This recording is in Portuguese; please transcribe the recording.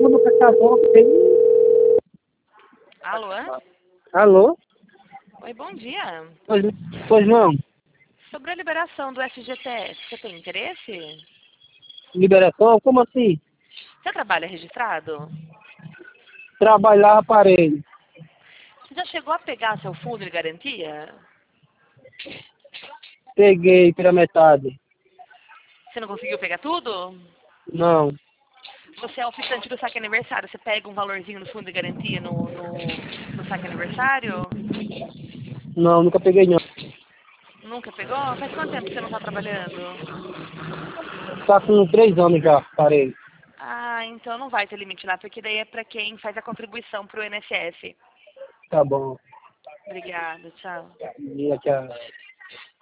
nunca casou, tem... Alô? Alô? Oi, bom dia. Pois não. Sobre a liberação do FGTS, você tem interesse? Liberação? Como assim? Você trabalha registrado? Trabalhar, parei. Você já chegou a pegar seu fundo de garantia? Peguei pela metade. Você não conseguiu pegar tudo? Não. Você é ofertante do saque aniversário. Você pega um valorzinho no fundo de garantia no saque aniversário? Não, nunca peguei não. Nunca pegou? Faz quanto tempo que você não está trabalhando? Tá com 3 anos já, parei. Ah, então não vai ter limite lá, porque daí é para quem faz a contribuição para o INSS. Tá bom. Obrigada, tchau. E aqui a...